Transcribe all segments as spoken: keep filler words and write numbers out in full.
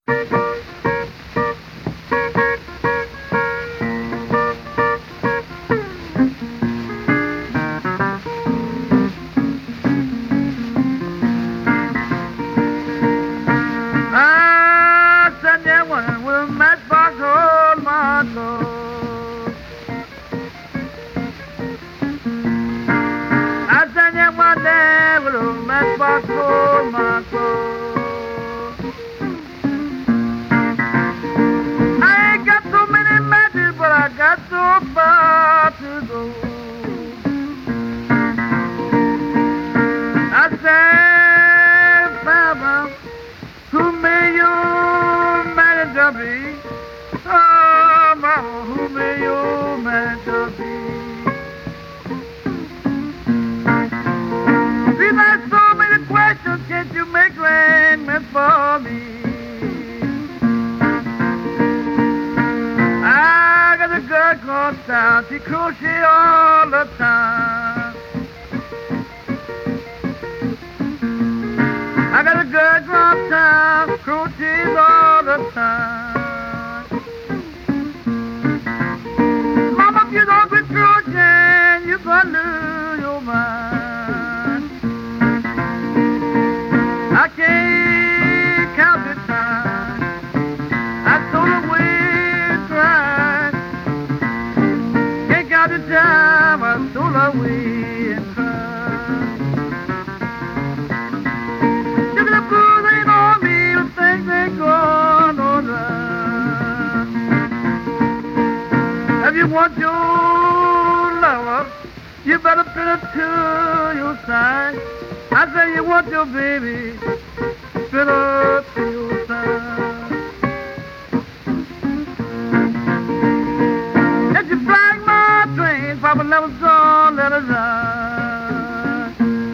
She crochet all the time. I got a girl from town, crochets all the time. Mama, if you don't quit crocheting, you're gonna lose your mind. I can't count the time I throw away crying. Can't count the time I stole away and cried. Look at the blues ain't on me, the things ain't going on right. If you want your lover, you better put it to your side. I say you want your baby, put her to your side. If you flag my train, Papa never saw, let it ride.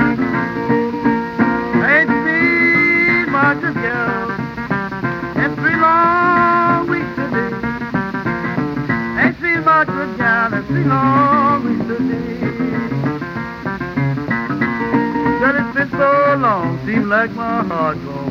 I ain't seen much of girl in three long weeks today. Ain't seen much of girl in three long weeks today. But it's been so long, seems like my heart gone.